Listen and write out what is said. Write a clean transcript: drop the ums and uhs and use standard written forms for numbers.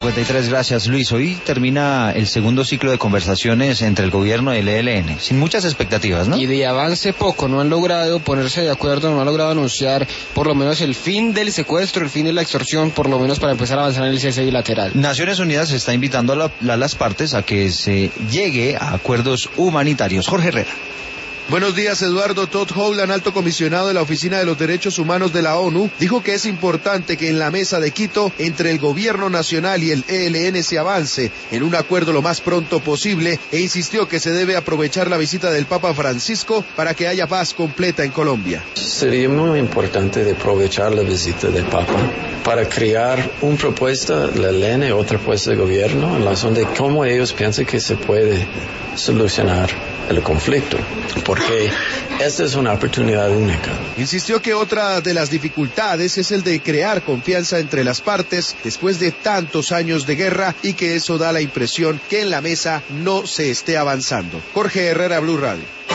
7:53, gracias Luis. Hoy termina el segundo ciclo de conversaciones entre el gobierno y el ELN, sin muchas expectativas, ¿no? Y de avance poco, no han logrado ponerse de acuerdo, no han logrado anunciar por lo menos el fin del secuestro, el fin de la extorsión, por lo menos para empezar a avanzar en el cese bilateral. Naciones Unidas está invitando a las partes a que se llegue a acuerdos humanitarios. Jorge Herrera. Buenos días, Eduardo. Todd Howland, alto comisionado de la Oficina de los Derechos Humanos de la ONU, dijo que es importante que en la mesa de Quito, entre el gobierno nacional y el ELN se avance en un acuerdo lo más pronto posible e insistió que se debe aprovechar la visita del Papa Francisco para que haya paz completa en Colombia. Sería muy importante de aprovechar la visita del Papa para crear una propuesta, la ELN, otra propuesta de gobierno, en razón de cómo ellos piensan que se puede solucionar el conflicto, porque esta es una oportunidad única. Insistió que otra de las dificultades es el de crear confianza entre las partes después de tantos años de guerra y que eso da la impresión que en la mesa no se esté avanzando. Jorge Herrera, Blue Radio.